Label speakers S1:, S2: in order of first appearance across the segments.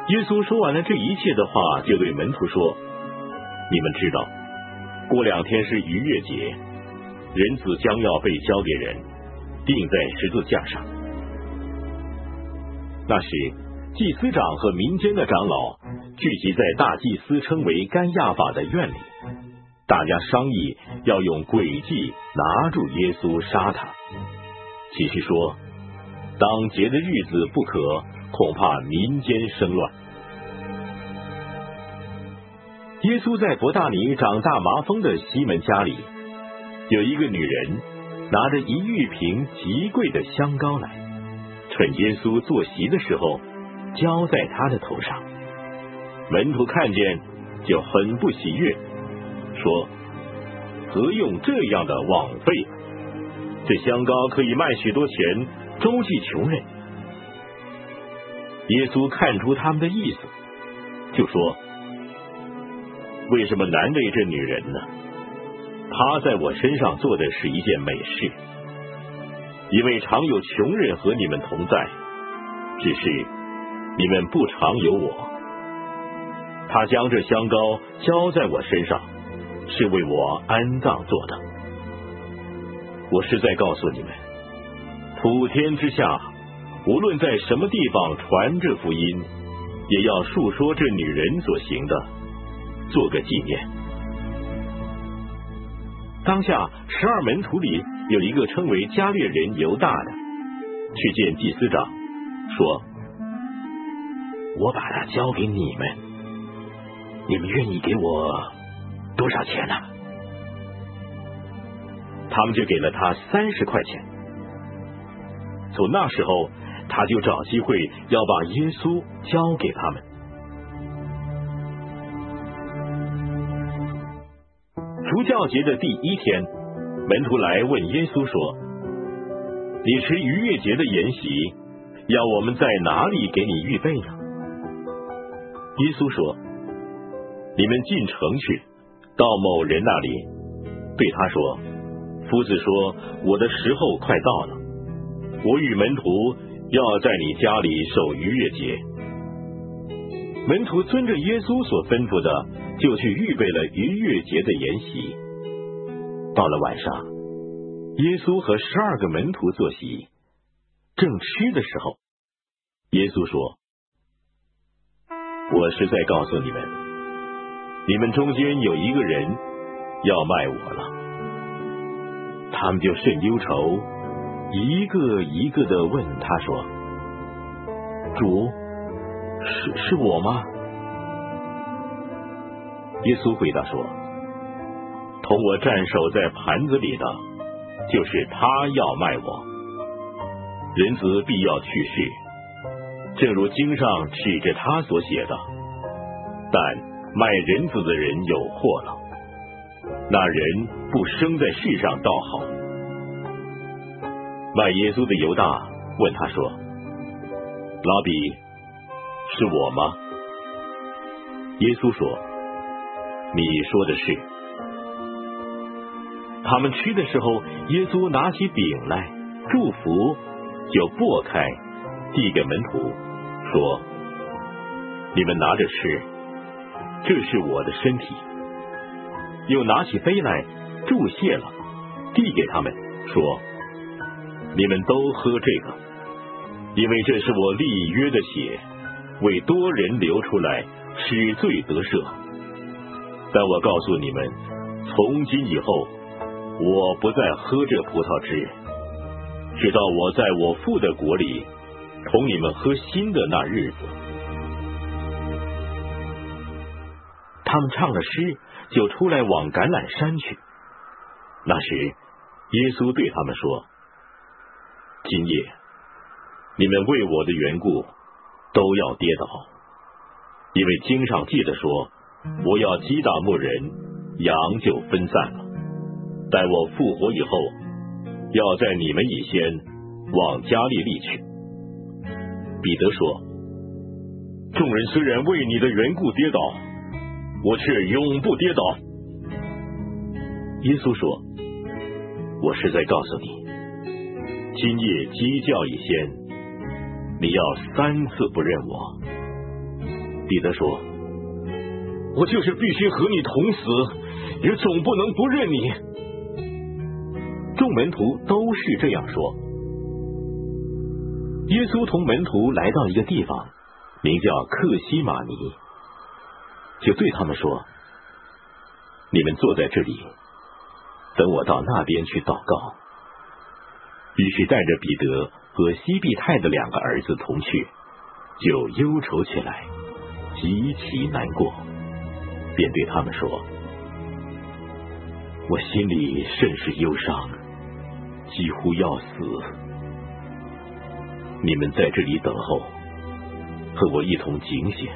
S1: 耶稣说完了这一切的话，就对门徒说：你们知道，过2天是逾越节，人子将要被交给人，钉在十字架上。那时，祭司长和民间的长老聚集在大祭司称为该亚法的院里，大家商议要用诡计拿住耶稣杀他。其实说，当节的日子不可，恐怕民间生乱。耶稣在伯大尼长大麻风的西门家里，有一个女人拿着1玉瓶极贵的香膏来，趁耶稣坐席的时候浇在他的头上。门徒看见就很不喜悦，说：何用这样的枉费？这香膏可以卖许多钱，周济穷人。耶稣看出他们的意思，就说：为什么难为这女人呢？她在我身上做的是一件美事，因为常有穷人和你们同在，只是你们不常有我。她将这香膏浇在我身上，是为我安葬做的。我实在告诉你们，普天之下，无论在什么地方传这福音，也要述说这女人所行的，做个纪念。当下12门徒里有一个称为加略人犹大的，去见祭司长，说：我把他交给你们，你们愿意给我多少钱呢？他们就给了他30块钱。从那时候，他就找机会要把耶稣交给他们。除酵节的第1天，门徒来问耶稣说：你吃逾越节的筵席，要我们在哪里给你预备呢？耶稣说：你们进城去，到某人那里，对他说：夫子说，我的时候快到了，我与门徒要在你家里守逾越节。门徒遵着耶稣所吩咐的，就去预备了逾越节的筵席。到了晚上，耶稣和12个门徒坐席，正吃的时候，耶稣说：我实在告诉你们，你们中间有一个人要卖我了。他们就甚忧愁，一个一个的问他说：主，是我吗？耶稣回答说：同我蘸手在盘子里的，就是他要卖我。人子必要去世，正如经上指着他所写的。但卖人子的人有祸了，那人不生在世上倒好。卖耶稣的犹大问他说：拉比，是我吗？耶稣说：你说的是。他们吃的时候，耶稣拿起饼来祝福，就擘开递给门徒，说：你们拿着吃，这是我的身体。又拿起杯来祝谢了，递给他们，说：你们都喝这个，因为这是我立约的血，为多人流出来，使罪得赦。但我告诉你们，从今以后，我不再喝这葡萄汁，直到我在我父的国里同你们喝新的那日子。他们唱了诗，就出来往橄榄山去。那时，耶稣对他们说：今夜你们为我的缘故都要跌倒，因为经上记着说，我要击打牧人，羊就分散了。待我复活以后，要在你们以先往加利利去。彼得说：众人虽然为你的缘故跌倒，我却永不跌倒。耶稣说：我是在告诉你，今夜鸡叫以先，你要3次不认我。 彼得说：“我就是必须和你同死，也总不能不认你。”众门徒都是这样说。耶稣同门徒来到一个地方，名叫客西马尼，就对他们说：“你们坐在这里，等我到那边去祷告。”于是带着彼得和西庇太的2个儿子同去，就忧愁起来，极其难过，便对他们说：“我心里甚是忧伤，几乎要死。你们在这里等候，和我一同警醒。”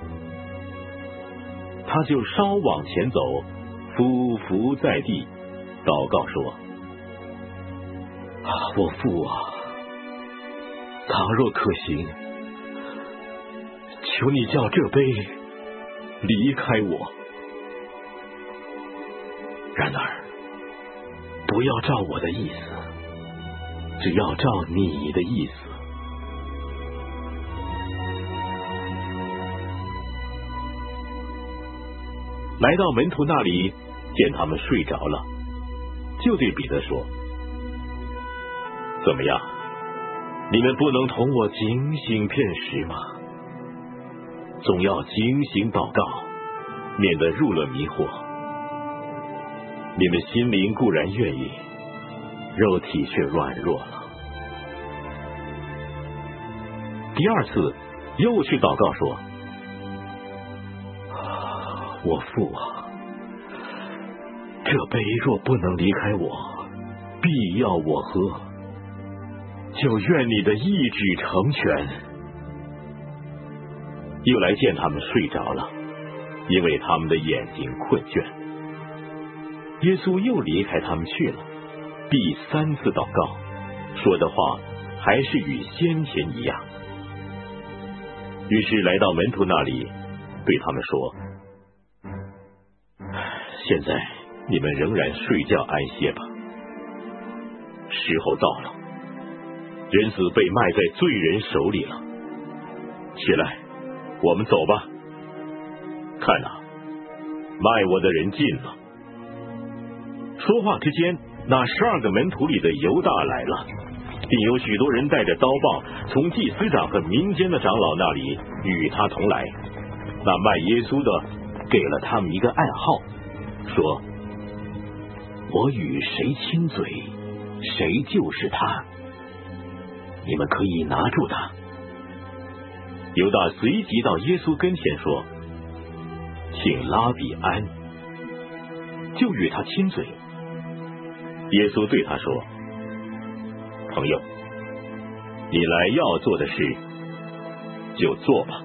S1: 他就稍往前走，俯伏在地，祷告说：“我父啊，倘若可行，求你叫这杯离开我。然而，不要照我的意思，只要照你的意思。”来到门徒那里，见他们睡着了，就对彼得说：“怎么样？你们不能同我警醒片时吗？总要警醒祷告，免得入了迷惑。你们心灵固然愿意，肉体却软弱了。”第二次又去祷告说：“我父啊，这杯若不能离开我，必要我喝，就愿你的意志成全。”又来见他们睡着了，因为他们的眼睛困倦。耶稣又离开他们去了，第3次祷告，说的话还是与先前一样。于是来到门徒那里，对他们说：“现在你们仍然睡觉安歇吧。时候到了，人子被卖在罪人手里了。起来，我们走吧。看啊，卖我的人近了。”说话之间，那12个门徒里的犹大来了，并有许多人带着刀棒从祭司长和民间的长老那里与他同来。那卖耶稣的给了他们一个暗号，说：“我与谁亲嘴，谁就是他，你们可以拿住他。”犹大随即到耶稣跟前说：“请拉比安。”就与他亲嘴。耶稣对他说：“朋友，你来要做的事，就做吧。”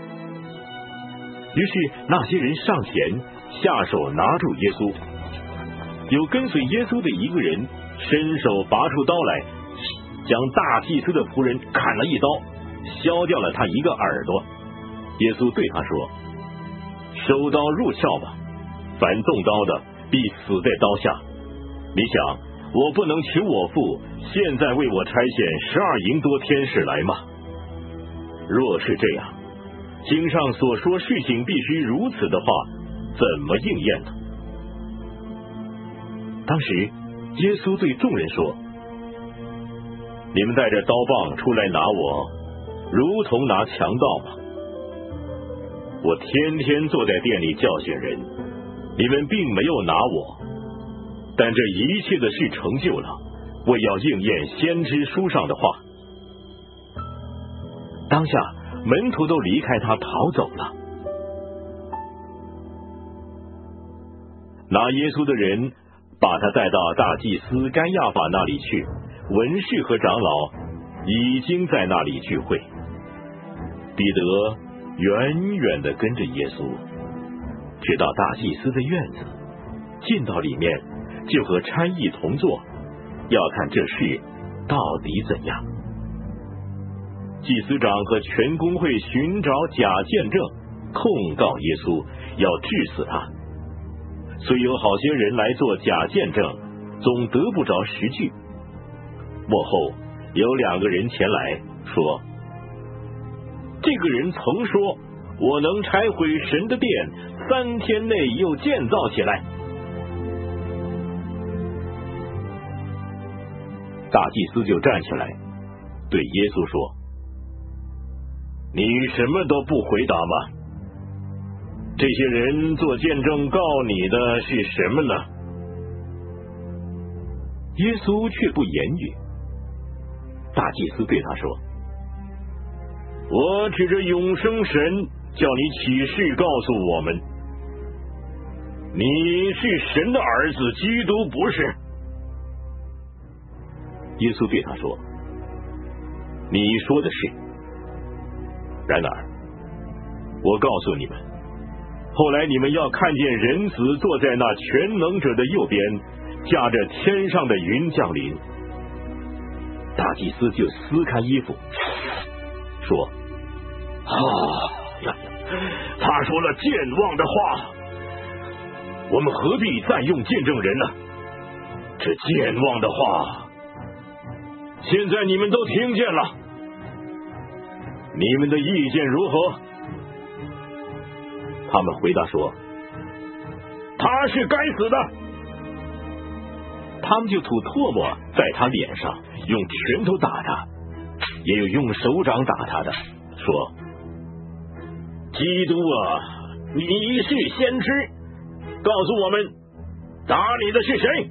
S1: 于是那些人上前下手拿住耶稣。有跟随耶稣的一个人伸手拔出刀来，将大祭司的仆人砍了一刀，削掉了他一个耳朵。耶稣对他说：“收刀入鞘吧，凡动刀的必死在刀下。你想，我不能求我父现在为我差遣12营多天使来吗？若是这样，经上所说事情必须如此的话，怎么应验呢？”当时耶稣对众人说：“你们带着刀棒出来拿我，如同拿强盗吗？我天天坐在店里教训人，你们并没有拿我，但这一切的事成就了，为要应验先知书上的话。”当下门徒都离开他逃走了。拿耶稣的人把他带到大祭司该亚法那里去，文士和长老已经在那里聚会。彼得远远地跟着耶稣，直到大祭司的院子，进到里面，就和差役同坐，要看这事到底怎样。祭司长和全公会寻找假见证，控告耶稣，要治死他。虽有好些人来做假见证，总得不着实据。末后有2个人前来说：“这个人曾说我能拆毁神的殿，3天内又建造起来。大祭司就站起来，对耶稣说：“你什么都不回答吗？这些人做见证告你的是什么呢？”耶稣却不言语。大祭司对他说：“我指着永生神叫你起誓告诉我们，你是神的儿子，基督不是。”耶稣对他说：“你说的是。然而，我告诉你们，后来你们要看见人子坐在那全能者的右边，驾着天上的云降临。”大祭司就撕开衣服，说：“他说了健忘的话，我们何必再用见证人呢？这健忘的话，现在你们都听见了，你们的意见如何？”他们回答说：“他是该死的。”他们就吐唾沫在他脸上，用拳头打他，也有用手掌打他的，说：“基督啊，你是先知，告诉我们，打你的是谁？”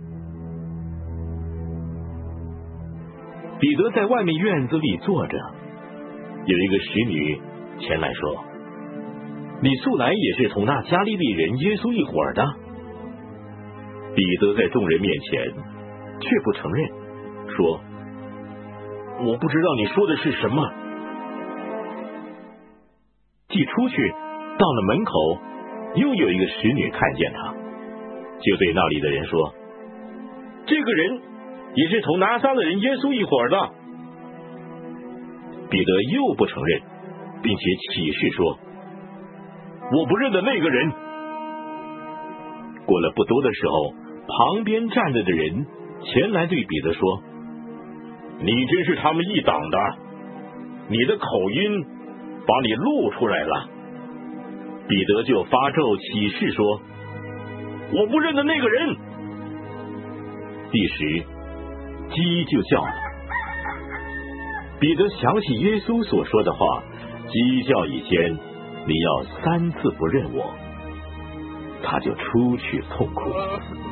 S1: 彼得在外面院子里坐着，有一个使女前来说：“你素来也是同那加利利人耶稣一伙的。”彼得在众人面前却不承认，说：“我不知道你说的是什么。”既出去到了门口，又有一个使女看见他，就对那里的人说：“这个人也是同拿撒勒人耶稣一伙的。”彼得又不承认，并且起誓说：“我不认得那个人。”过了不多的时候，旁边站着的人前来对彼得说：“你真是他们一党的，你的口音把你露出来了。”彼得就发咒起誓说：“我不认得那个人。”第时，鸡就叫了。彼得想起耶稣所说的话：“鸡叫以前，你要3次不认我。”他就出去痛哭。